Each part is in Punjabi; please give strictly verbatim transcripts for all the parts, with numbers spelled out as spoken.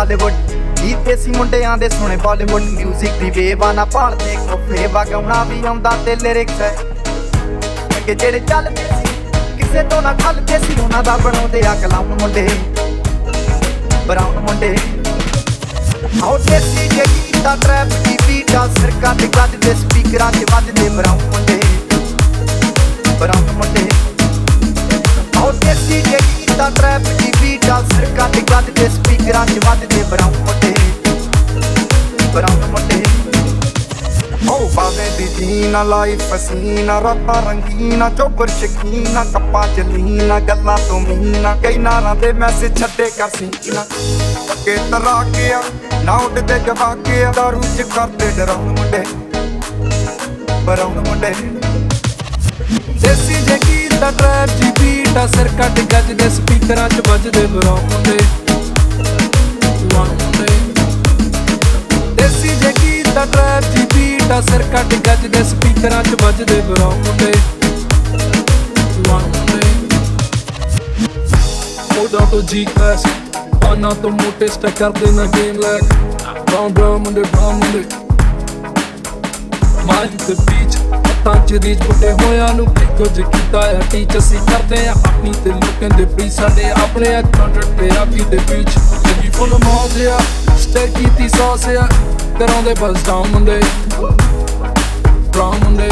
ਬਾਲੀਵੁੱਡ ਨੀ ਦੇਸੀ ਮੁੰਡਿਆਂ ਦੇ ਸੁਣੇ ਬਾਲੀਵੁੱਡ ਮਿਊਜ਼ਿਕ ਦੀ ਵੇਵਾ ਨਾ ਭਾਲਦੇ ਕੋਫੇ ਵਗਾਉਣਾ ਵੀ ਆਉਂਦਾ ਤੇ ਲਿਰਿਕਸ ਹੈ ਅੱਗੇ ਜਿਹੜੇ ਚੱਲਦੇ ਸੀ ਕਿਸੇ ਤੋਂ ਨਾ ਖਲਦੇ ਸੀ ਉਹਨਾਂ ਦਾ ਬਣਾਉਂਦੇ ਆ ਕਲਾਮ ਮੁੰਡੇ ਬਰਾਉਨ ਮੁੰਡੇ ਆਉ ਦੇਸੀ ਜੇ ਗੀਤਾ ਟਰੈਪ ਦੀ ਬੀਟਾ ਸਰਕਾ ਤੇ ਗੱਜਦੇ ਸਪੀਕਰਾਂ 'ਚ ਵੱਜਦੇ ਬਰਾਉਨ ਮੁੰਡੇ ਬਰਾਉਨ ਮੁੰਡੇ ਆਉ ਦੇਸੀ ਜੇ ਗੀਤਾ ਟਰੈਪ ਦੀ ਬੀਟਾ ਸਰਕਾ ਤੇ ਗੱਜਦੇ ਸਪੀਕਰਾਂ 'ਚ ਵੱਜਦੇ ਬਰਾਉਨ ਮੁੰਡੇ ਬਰਾਉਨ ਮੁੰਡੇ ਉਹ ਬਾਵੇ ਦੀ ਜੀਨਾ ਲਾਈਫ ਪਸੀਨਾ ਰਾਤਾਂ ਰੰਗੀਨਾ ਚੋਬਰ ਸ਼ਕੀਨਾ ਕੱਪਾਂ ਚ ਲੀਨਾ ਗੱਲਾਂ ਤੋਂ ਮੀਨਾ ਕਈ ਨਾਰਾਂ ਦੇ ਮੈਸੇਜ ਛੱਡੇ ਕਰ ਸੀਨਾ ਪੱਕੇ ਤਰਾ ਕੇ ਆ ਨਾ ਉੱਡਦੇ ਜਵਾ ਕੇ ਆ ਦਾਰੂ ਚ ਕਰਦੇ ਡਰਾਉਣ ਮੁੰਡੇ ਬਰਾਉਨ ਮੁੰਡੇ ਦੇਸੀ ਜੇ ਗੀਤ ਦਾ ਟਰੈਪ ਜੀ ਬੀਟ ਆ ਸਿਰ ਕੱਟ ਗੱਜਦੇ ਸਪੀਕਰਾਂ 'ਚ ਵੱਜਦੇ ਬਰਾਉਨ ਮੁੰਡੇ ਦੇਸੀ ਜੇ ਗੀਤ ਦਾ ਟਰੈਪ ਜੀ ਬੀਟ ਆ ਸਿਰ ਕੱਟ ਗੱਜਦੇ ਸਪੀਕਰਾਂ 'ਚ ਵੱਜਦੇ ਬਰਾਉਨ ਮੁੰਡੇ ਉਦੋਂ ਤੋਂ ਜੀ ਕਲਾਸ ਉਹਨਾਂ ਤੋਂ ਮੋਟੇ ਸਟੈਕ ਕਰਦੇ ਨਾ ਗੇਮ ਲੈਕ ਬਰਾਉਨ ਬਰਾਉਨ ਮੁੰਡੇ ਬਰਾਉਨ ਮੁੰਡੇ ਮਾਜ ਤੇ ਬੀਚ ਹੱਥਾਂ 'ਚ ਰੀਚ ਪੁੱਟੇ ਹੋਇਆਂ ਨੂੰ ਕੀ ਕੁਝ ਕੀਤਾ ਆ ਟੀਚ ਅਸੀਂ ਕਰਦੇ ਆ ਆਪਣੀ ਤੇ ਲੋਕਾਂ ਦੇ ਬੀ ਸਾਡੇ ਆਪਣੇ ਆ ਕੰਟਰੈਕਟ ਤੇ ਆ ਵੀ ਦੇ ਬੀਚ ਜਿੱਦੀ ਫੁੱਲ ਮੌਜ ਆ ਸਟੇ ਕੀਤੀ ਸੌਸ ਆ ਕਰਾਉਂਦੇ ਬਸ ਡਾਊਨ ਮੁੰਡੇ ਬਰਾਉਨ ਮੁੰਡੇ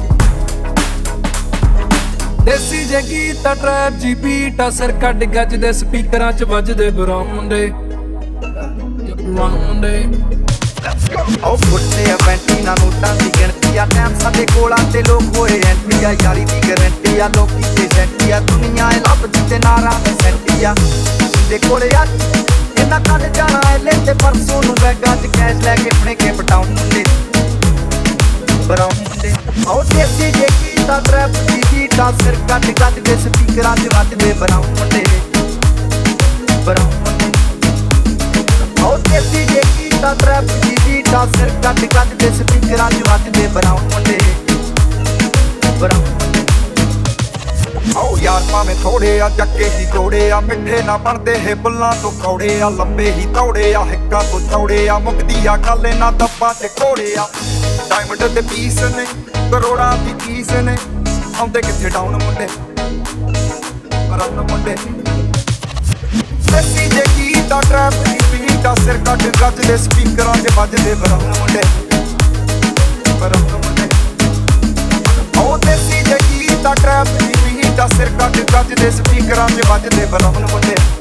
ਦੇਸੀ ਜੇ ਗੀਤ ਆ ਟਰੈਪ ਜੀ ਬੀਟ ਆ ਸਿਰ ਕੱਢ ਗੱਜਦੇ ਸਪੀਕਰਾਂ 'ਚ ਵੱਜਦੇ ਬਰਾਉਨ ਮੁੰਡੇ ਬਰਾਉਨ ਮੁੰਡੇ ਆਉ ਫੁੱਟੇ ਆ ਬੈਂਟੀਨਾ ਨੋਟਾਂ ਦੀ ਗਿਣਤੀ ਆ ਟਾਈਮ ਸਾਡੇ ਕੋਲਾਂ ਤੇ ਲੋਕ ਹੋਏ ਐਂਟਰੀ ਆ ਯਾਰੀ ਦੀ ਗਰੰਟੀ ਆ ਲੋਕੀ ਤੇ ਸੈਂਟੀ ਆ ਦੁਨੀਆ ਇਹ ਲੱਭਦੀ ਤੇ ਨਾਰਾਂ ਦੀ ਸੈਂਟੀ ਆ ਦੇ ਕੋਲੇ ਆ ਇਹਨਾਂ ਕੱਢ ਜਾਣਾ ਐਲੇ ਤੇ ਪਰਸੋਂ ਨੂੰ ਬੈਗਾਂ 'ਚ ਕੈਸ਼ ਲੈ ਕੇ ਆਪਣੇ ਕੇ ਪਟਾਉਣ ਮੁੰਡੇ ਬਰਾਉਨ ਮੁੰਡੇ ਆਉ ਦੇਸੀ ਜੇ ਗੀਤਾ ਟਰੈਪ ਦੀ ਬੀਟਾ ਸਿਰ ਕੱਟ ਗੱਜਦੇ ਸਪੀਕਰਾਂ 'ਚ ਵੱਜਦੇ ਬਰਾਉਨ ਮੁੰਡੇ ਬਰਾਉਨ ਮੁੰਡੇ ਆਉ ਦੇਸੀ ਜੇ ਗੀਤਾ ਟਰੈਪ ਦੀ ਬੀਟਾ ਸਿਰ ਕੱਟ ਗੱਜਦੇ ਸਪੀਕਰਾਂ 'ਚ ਵੱਜਦੇ ਬਰਾਉਨ ਮੁੰਡੇ ਬਰਾਉਨ ਮੁੰਡੇ ਆਓ ਯਾਰ ਭਾਵੇਂ ਥੋੜੇ ਆ ਜੱਕੇ ਹੀ ਜੋੜੇ ਆ ਮਿੱਠੇ ਨਾ ਬਣਦੇ ਇਹ ਬੁੱਲਾਂ ਤੋਂ ਕੌੜੇ ਆ ਲੰਬੇ ਹੀ ਤੌੜੇ ਆ ਹਿੱਕਾਂ ਤੋਂ ਚੌੜੇ ਆ ਮੁਕਦੀ ਆ ਗੱਲ ਇਹਨਾਂ ਦੱਬਾਂ ਤੇ ਘੋੜੇ ਆ ਡਾਇਮੰਡ ਦੇ ਪੀਸ ਨੇ ਕਰੋੜਾਂ ਦੀ ਚੀਜ਼ ਨੇ ਆਉਂਦੇ ਕਿੱਥੇ ਡਾਊਨ ਮੁੰਡੇ ਬਰਾਉਨ ਮੁੰਡੇ ਦੇਸੀ ਜੇ ਗੀਤ ਆ ਟਰੈਪ ਦੀ ਬੀਟ ਆ ਸਿਰ ਕੱਟ ਗੱਜਦੇ ਸਪੀਕਰਾਂ 'ਚ ਵੱਜਦੇ ਬਰਾਉਨ ਮੁੰਡੇ ਬਰਾਉਨ ਮੁੰਡੇ ਆਉ ਦੇਸੀ ਜੇ ਗੀਤ ਆ ਟਰੈਪ ਦੀ ਬੀਟ ਆ ਸਿਰ ਕੱਟ ਗੱਜਦੇ ਸਪੀਕਰਾਂ 'ਚ ਵੱਜਦੇ ਬਰਾਉਨ ਮੁੰਡੇ